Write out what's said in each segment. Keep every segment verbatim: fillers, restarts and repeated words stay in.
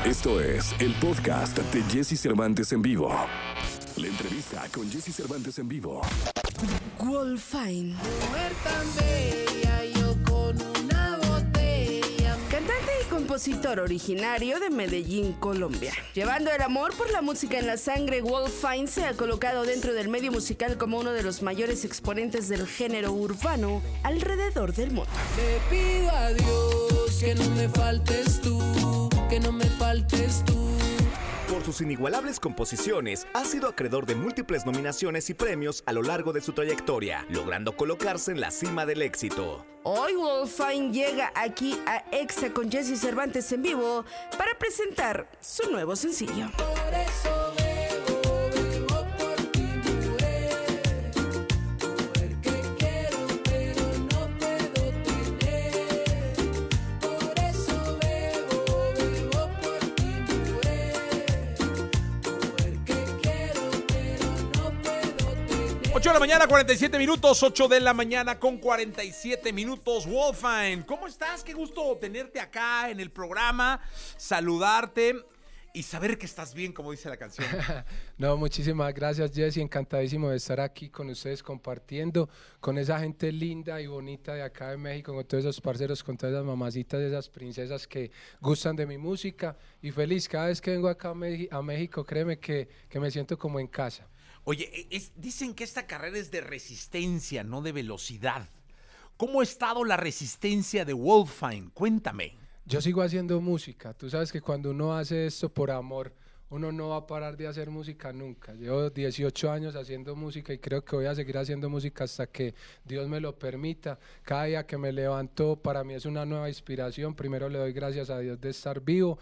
Esto es el podcast de Jesse Cervantes en vivo. La entrevista con Jesse Cervantes en vivo. Wolfine. Mujer tan bella, yo con una botella. Cantante y compositor originario de Medellín, Colombia. Llevando el amor por la música en la sangre, Wolfine se ha colocado dentro del medio musical como uno de los mayores exponentes del género urbano alrededor del mundo. Le pido a Dios que no me faltes tú, que no me faltes tú. Por sus inigualables composiciones, ha sido acreedor de múltiples nominaciones y premios a lo largo de su trayectoria, logrando colocarse en la cima del éxito. Hoy Wolfine llega aquí a Exa con Jesse Cervantes en vivo para presentar su nuevo sencillo. Por eso bebo, bebo por ti, mujer. Mujer que quiero, pero no puedo tener. Por eso bebo, bebo por ti, mujer. Mujer que quiero, pero no puedo tener. ocho de la mañana, cuarenta y siete minutos. ocho de la mañana con cuarenta y siete minutos. Wolfine, ¿cómo estás? Qué gusto tenerte acá en el programa, saludarte y saber que estás bien, como dice la canción. No, muchísimas gracias, Jesse. Encantadísimo de estar aquí con ustedes compartiendo con esa gente linda y bonita de acá de México, con todos esos parceros, con todas esas mamacitas, esas princesas que gustan de mi música. Y feliz, cada vez que vengo acá a, Meji- a México, créeme que, que me siento como en casa. Oye, es- dicen que esta carrera es de resistencia, no de velocidad. ¿Cómo ha estado la resistencia de Wolfine? Cuéntame. Yo sigo haciendo música. Tú sabes que cuando uno hace esto por amor, uno no va a parar de hacer música nunca. Llevo dieciocho años haciendo música y creo que voy a seguir haciendo música hasta que Dios me lo permita. Cada día que me levanto para mí es una nueva inspiración. Primero le doy gracias a Dios de estar vivo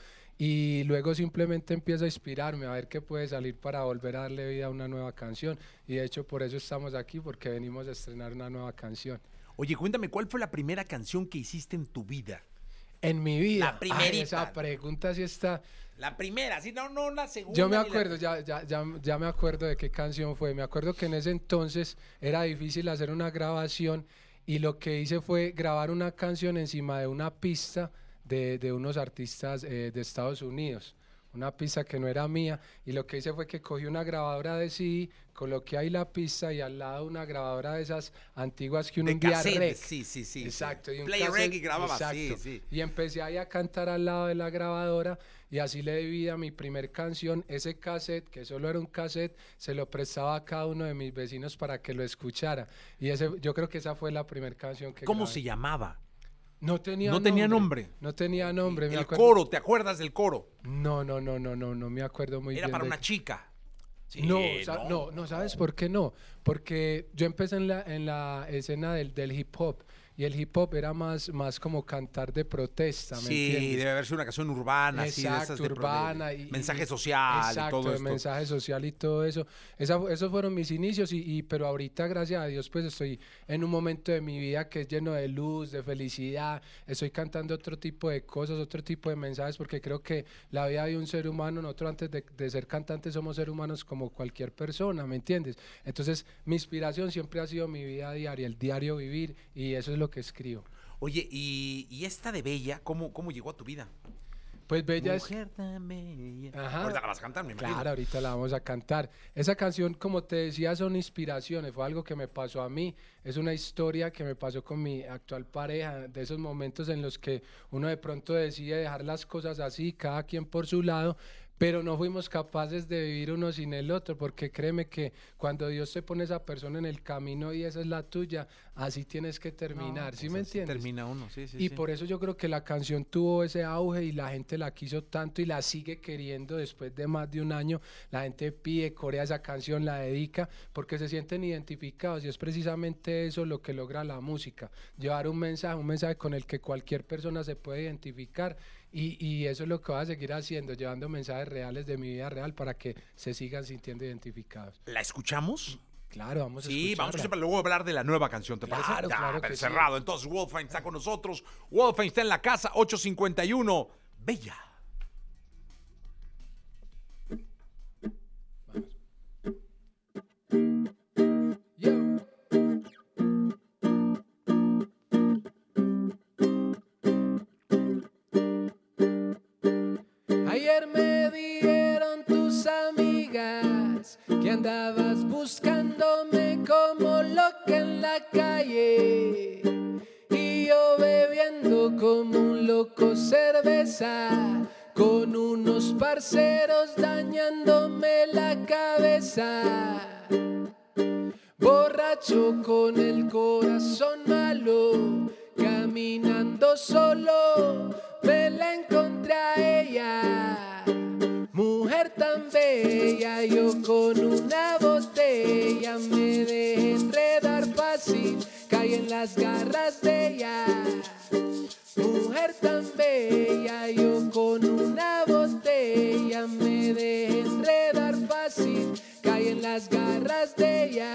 y luego simplemente empiezo a inspirarme a ver qué puede salir para volver a darle vida a una nueva canción. Y de hecho por eso estamos aquí, porque venimos a estrenar una nueva canción. Oye, cuéntame, ¿cuál fue la primera canción que hiciste en tu vida? En mi vida. La primerita. Ay, esa pregunta sí está... La primera, sí, no, no, la segunda. Yo me ni la- acuerdo, ya, ya, ya, ya me acuerdo de qué canción fue. Me acuerdo que en ese entonces era difícil hacer una grabación y lo que hice fue grabar una canción encima de una pista de, de unos artistas eh, de Estados Unidos. Una pista que no era mía, y lo que hice fue que cogí una grabadora de C D, coloqué ahí la pista y al lado una grabadora de esas antiguas que uno De un día cassette, rec. sí, sí, sí. Exacto. Y un Play cassette, rec y grababa, exacto. sí, sí. Y empecé ahí a cantar al lado de la grabadora y así le di vida a mi primer canción. Ese cassette, que solo era un cassette, se lo prestaba a cada uno de mis vecinos para que lo escuchara. Y ese, yo creo que esa fue la primera canción que ¿Cómo grabé. se llamaba? No tenía No nombre. tenía nombre. No tenía nombre. me El acuerdo- coro, ¿te acuerdas del coro? No, no, no, no, no, no me acuerdo muy Era bien. para de- una chica. Sí, no, sa- no, no, ¿sabes por qué no? Porque yo empecé en la, en la escena del, del hip hop, y el hip hop era más, más como cantar de protesta, ¿me Sí, entiendes? debe haber sido una canción urbana, sí, de esas Exacto, de pro- de urbana. Y, mensaje y- social exacto, y todo de esto. mensaje social y todo eso. Esa, esos fueron mis inicios, y, y, pero ahorita, gracias a Dios, pues estoy en un momento de mi vida que es lleno de luz, de felicidad. Estoy cantando otro tipo de cosas, otro tipo de mensajes, porque creo que la vida de un ser humano, nosotros antes de, de ser cantantes somos seres humanos como cualquier persona, ¿me entiendes? Entonces, mi inspiración siempre ha sido mi vida diaria, el diario vivir, y eso es lo que escribo. Oye, y, y esta de Bella, ¿cómo, cómo llegó a tu vida? Pues Bella es... Mujer tan bella. Ajá. Ahorita la vas a cantar, me imagino. Claro, ahorita la vamos a cantar. Esa canción, como te decía, son inspiraciones, fue algo que me pasó a mí, es una historia que me pasó con mi actual pareja, de esos momentos en los que uno de pronto decide dejar las cosas así, cada quien por su lado, pero no fuimos capaces de vivir uno sin el otro, porque créeme que cuando Dios te pone esa persona en el camino y esa es la tuya, así tienes que terminar, ¿sí Pues me así entiendes? termina uno, sí, sí, Y sí. por eso yo creo que la canción tuvo ese auge y la gente la quiso tanto y la sigue queriendo después de más de un año. La gente pide, corea esa canción, la dedica, porque se sienten identificados, y es precisamente eso lo que logra la música, llevar un mensaje, un mensaje con el que cualquier persona se puede identificar, y, y eso es lo que voy a seguir haciendo, llevando mensajes reales de mi vida real para que se sigan sintiendo identificados. ¿La escuchamos? Claro, vamos a Sí, escucharla. vamos a escucharla, luego hablar de la nueva canción, ¿te Claro, parece? Ya, claro pero que sí. cerrado. Entonces, Wolfine está con nosotros. Wolfine está en la casa, ocho cincuenta y uno. Bella. Yo. Ayer cerveza con unos parceros dañándome la cabeza. Borracho con el corazón malo, caminando solo, me la encontré a ella. Mujer tan bella, yo con una botella me dejé enredar fácil, caí en las garras de ella. Mujer tan bella, yo con una botella me dejé enredar fácil, caí en las garras de ella.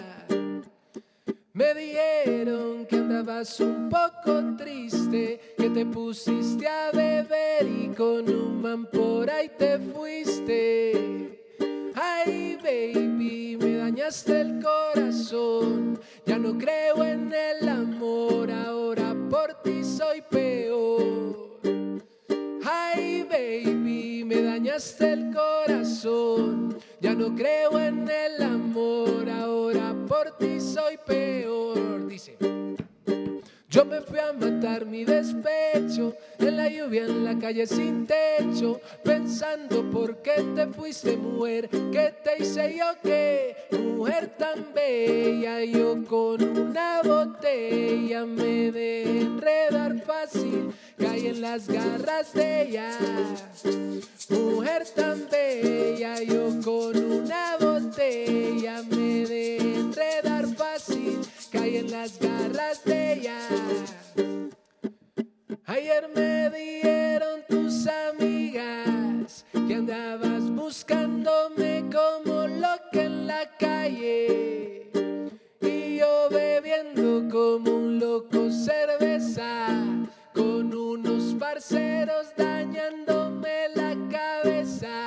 Me dijeron que andabas un poco triste, que te pusiste a beber y con un man por ahí te fuiste. Ay, baby, me dañaste el corazón, ya no creo en el amor, ahora por ti soy peor. Ay, baby, me dañaste el corazón, ya no creo en el amor, ahora por ti soy peor. Dice: yo me fui a matar mi despecho, en la lluvia, en la calle sin techo, pensando por qué te fuiste, mujer, ¿qué te hice yo qué? Mujer tan bella, yo con una botella me dejé enredar fácil, caí en las garras de ella. Mujer tan bella, yo con una botella me dejé enredar fácil, caí en las garras de ella. Ayer me dijeron tus amigas que andabas buscándome como loca en la calle, y yo bebiendo como un loco cerveza con unos parceros dañándome la cabeza.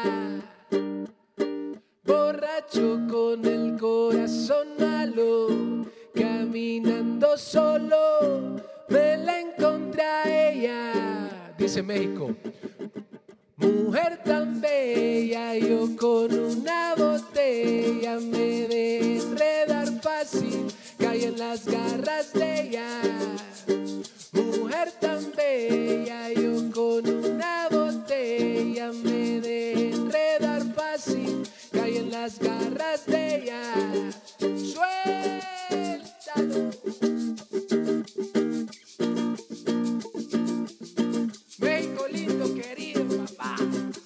Borracho con el corazón malo, caminando solo, me la encontré a ella. Dice México: mujer tan bella, yo con una botella me dejé enredar fácil, caí en las garras de ella. Mujer tan bella, yo con una botella me dejé enredar fácil, caí en las garras de ella. Suéltalo. México lindo, querido papá.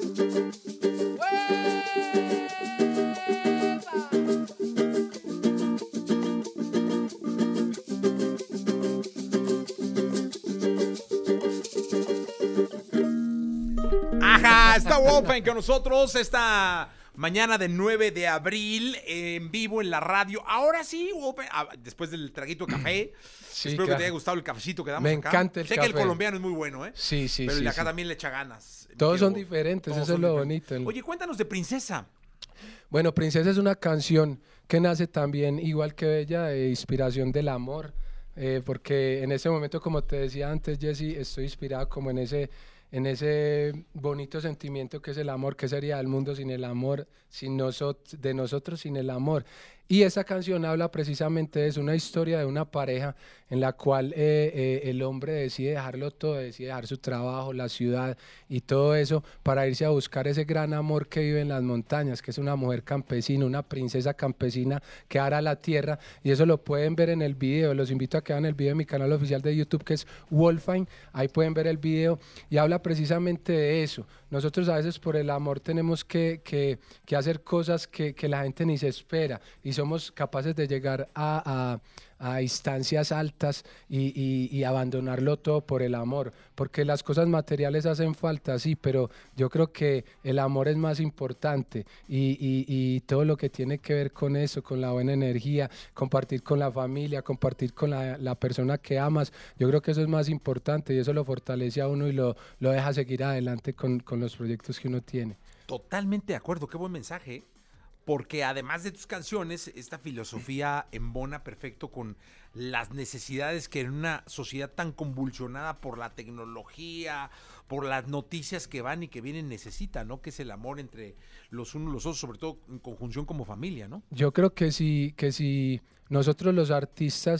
Ajá, está Wolfine con nosotros esta mañana de nueve de abril en vivo en la radio. Ahora sí, Wolfine, ah, después del traguito de café. Sí, espero claro. que te haya gustado el cafecito que damos Me acá. encanta el sé café. que el colombiano es muy bueno, ¿eh? Sí, sí, Pero sí. el de acá sí. también le echa ganas. Todos Quiero- son diferentes, todos eso es son lo diferentes. bonito. Oye, cuéntanos de Princesa. Bueno, Princesa es una canción que nace también, igual que Bella, de inspiración del amor, eh, porque en ese momento, como te decía antes, Jessy, estoy inspirada como en ese, en ese bonito sentimiento que es el amor. ¿Qué sería el mundo sin el amor, sin nosotros, de nosotros sin el amor? Y esa canción habla precisamente de eso, una historia de una pareja en la cual eh, eh, el hombre decide dejarlo todo, decide dejar su trabajo, la ciudad y todo eso para irse a buscar ese gran amor que vive en las montañas, que es una mujer campesina, una princesa campesina que ara la tierra, y eso lo pueden ver en el video. Los invito a que vean el video en mi canal oficial de YouTube, que es Wolfine. Ahí pueden ver el video y habla precisamente de eso. Nosotros a veces por el amor tenemos que, que, que hacer cosas que, que la gente ni se espera, y somos capaces de llegar a, a, a instancias altas y, y, y abandonarlo todo por el amor, porque las cosas materiales hacen falta, sí, pero yo creo que el amor es más importante, y, y, y todo lo que tiene que ver con eso, con la buena energía, compartir con la familia, compartir con la, la persona que amas, yo creo que eso es más importante, y eso lo fortalece a uno y lo, lo deja seguir adelante con, con los proyectos que uno tiene. Totalmente de acuerdo, qué buen mensaje. Porque además de tus canciones, esta filosofía embona perfecto con las necesidades que en una sociedad tan convulsionada por la tecnología, por las noticias que van y que vienen necesita, ¿no? Que es el amor entre los unos y los otros, sobre todo en conjunción como familia, ¿no? Yo creo que si, que si nosotros los artistas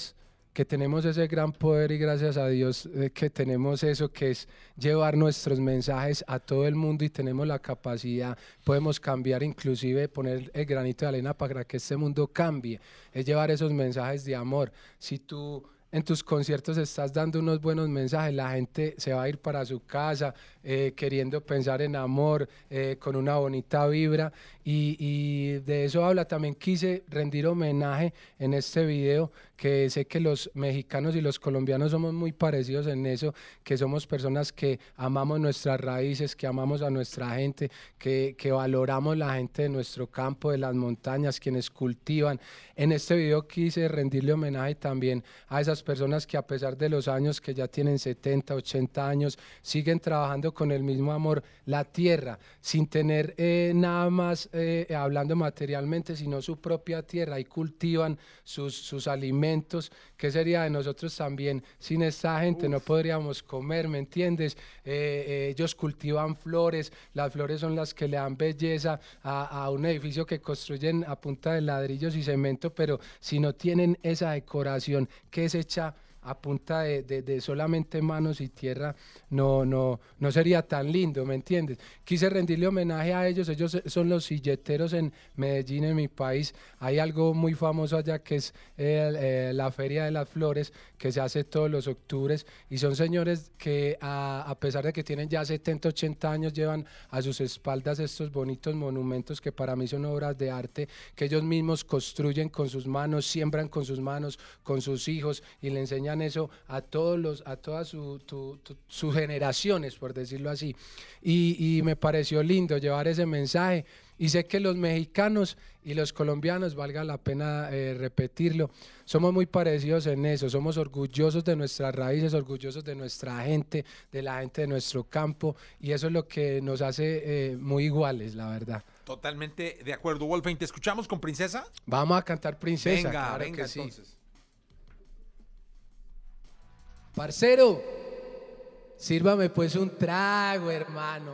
que tenemos ese gran poder y gracias a Dios eh, que tenemos eso, que es llevar nuestros mensajes a todo el mundo y tenemos la capacidad, podemos cambiar, inclusive poner el granito de arena para que este mundo cambie, es llevar esos mensajes de amor. Si tú en tus conciertos estás dando unos buenos mensajes, la gente se va a ir para su casa eh, queriendo pensar en amor, eh, con una bonita vibra y, y de eso habla. También quise rendir homenaje en este video, que sé que los mexicanos y los colombianos somos muy parecidos en eso, que somos personas que amamos nuestras raíces, que amamos a nuestra gente, que, que valoramos la gente de nuestro campo, de las montañas, quienes cultivan. En este video quise rendirle homenaje también a esas personas que a pesar de los años, que ya tienen setenta, ochenta años, siguen trabajando con el mismo amor la tierra, sin tener eh, nada más eh, hablando materialmente, sino su propia tierra, y cultivan sus, sus alimentos. ¿Qué sería de nosotros también sin esta gente? Uf. No podríamos comer, ¿me entiendes? Eh, eh, ellos cultivan flores, las flores son las que le dan belleza a, a un edificio que construyen a punta de ladrillos y cemento, pero si no tienen esa decoración que es hecha a punta de, de, de solamente manos y tierra, no, no, no sería tan lindo, ¿me entiendes? Quise rendirle homenaje a ellos. Ellos son los silleteros en Medellín, en mi país. Hay algo muy famoso allá que es eh, eh, la Feria de las Flores, que se hace todos los octubres, y son señores que a, a pesar de que tienen ya setenta, ochenta años, llevan a sus espaldas estos bonitos monumentos que para mí son obras de arte, que ellos mismos construyen con sus manos, siembran con sus manos, con sus hijos, y le enseñan eso a todos los, a todas sus su, su generaciones, por decirlo así, y, y me pareció lindo llevar ese mensaje, y sé que los mexicanos y los colombianos, valga la pena eh, repetirlo, somos muy parecidos en eso, somos orgullosos de nuestras raíces, orgullosos de nuestra gente, de la gente de nuestro campo, y eso es lo que nos hace eh, muy iguales, la verdad. Totalmente de acuerdo. Wolfgang, ¿te escuchamos con Princesa? Vamos a cantar Princesa. Venga, claro venga que sí. entonces. Parcero, sírvame pues un trago, hermano.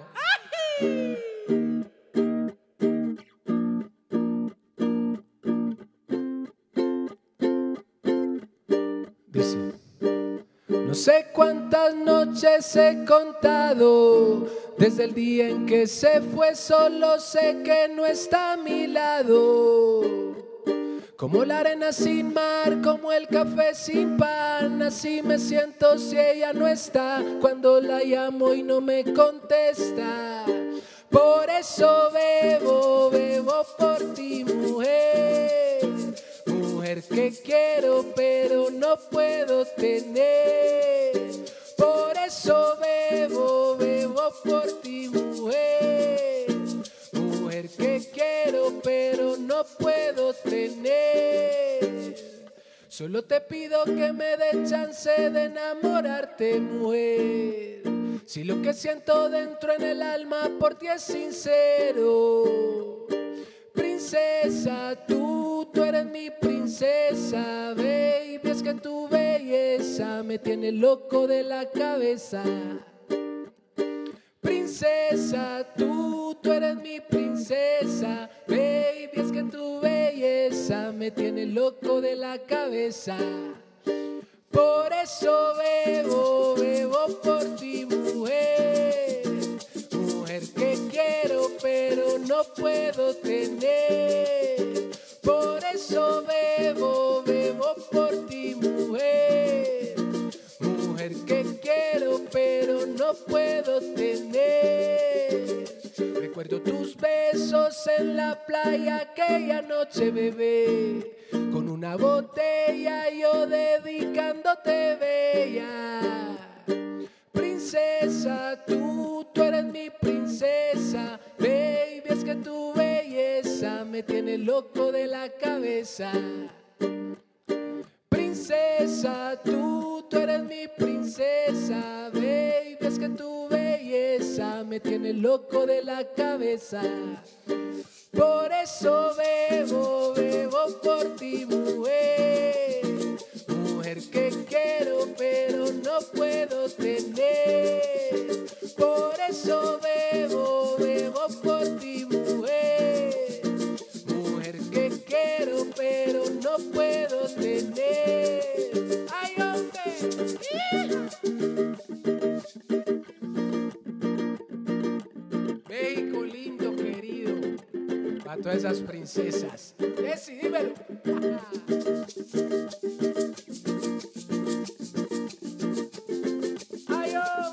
Dice: no sé cuántas noches he contado desde el día en que se fue, solo sé que no está a mi lado. Como la arena sin mar, como el café sin pan, así me siento si ella no está, cuando la llamo y no me contesta. Por eso bebo, bebo por ti, mujer, mujer que quiero pero no puedo tener. Por eso bebo, bebo por ti, mujer, mujer que quiero pero no puedo tener. Solo te pido que me dé chance de enamorarte, mujer. Si lo que siento dentro en el alma por ti es sincero. Princesa, tú, tú eres mi princesa, baby, es que tu belleza me tiene loco de la cabeza. Princesa, tú, tú eres mi princesa, baby, es que tu belleza me tiene loco de la cabeza. Por eso bebo, bebo por ti, mujer, mujer que quiero pero no puedo tener. Por eso bebo, bebo por ti, mujer, mujer que quiero pero no puedo tener. Recuerdo tus besos en la playa aquella noche, bebé, con una botella yo dedicándote, bella. Princesa, tú, tú eres mi princesa, baby, es que tu belleza me tiene loco de la cabeza. Princesa, tú, tú eres mi princesa, baby, es que tu belleza me tiene loco de la cabeza. Por eso bebo, bebo por ti, mujer, mujer que quiero pero no puedo tener. Por eso bebo, bebo por ti, mujer, mujer que quiero pero no puedo tener. México lindo, querido. Para todas esas princesas. Jessy, dímelo. Ay, oh.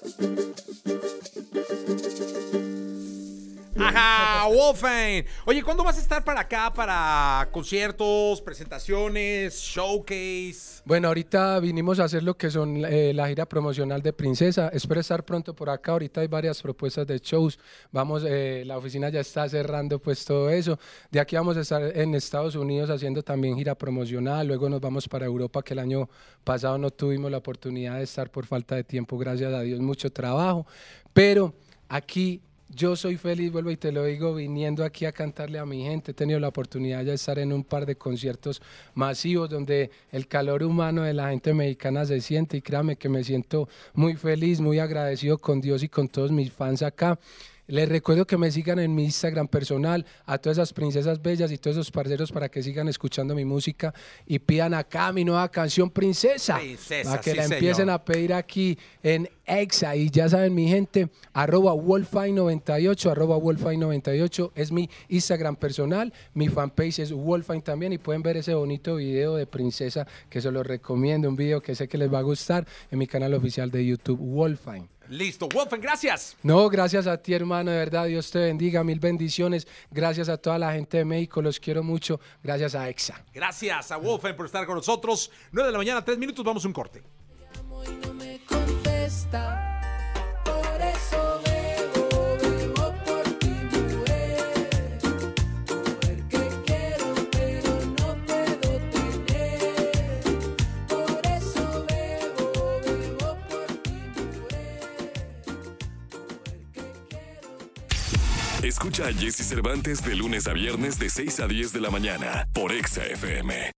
Ajá, Wolfine. Oye, ¿cuándo vas a estar para acá para conciertos, presentaciones, showcase? Bueno, ahorita vinimos a hacer lo que son eh, la gira promocional de Princesa. Espero estar pronto por acá. Ahorita hay varias propuestas de shows. Vamos, eh, la oficina ya está cerrando pues todo eso. De aquí vamos a estar en Estados Unidos haciendo también gira promocional. Luego nos vamos para Europa, que el año pasado no tuvimos la oportunidad de estar por falta de tiempo. Gracias a Dios, mucho trabajo. Pero aquí yo soy feliz, vuelvo y te lo digo, viniendo aquí a cantarle a mi gente. He tenido la oportunidad de estar en un par de conciertos masivos donde el calor humano de la gente mexicana se siente, y créame que me siento muy feliz, muy agradecido con Dios y con todos mis fans acá. Les recuerdo que me sigan en mi Instagram personal, a todas esas princesas bellas y todos esos parceros, para que sigan escuchando mi música y pidan acá mi nueva canción Princesa, Princesa, para que sí, la empiecen señor. a pedir aquí en Exa. Y ya saben, mi gente, arroba Wolfine noventa y ocho, arroba Wolfine noventa y ocho es mi Instagram personal, mi fanpage es Wolfine también, y pueden ver ese bonito video de Princesa que se los recomiendo, un video que sé que les va a gustar, en mi canal oficial de YouTube, Wolfine. Listo, Wolfine, gracias. No, gracias a ti, hermano, de verdad, Dios te bendiga, mil bendiciones. Gracias a toda la gente de México, los quiero mucho. Gracias a Exa. Gracias a Wolfine por estar con nosotros. nueve de la mañana, tres minutos, vamos a un corte. Y no me contesta, por eso bebo, bebo por ti, mujer. Mujer que quiero, pero no puedo tener. Por eso bebo, bebo por ti, mujer. Mujer que quiero. Escucha a Jessy Cervantes de lunes a viernes de seis a diez de la mañana por Exa F M.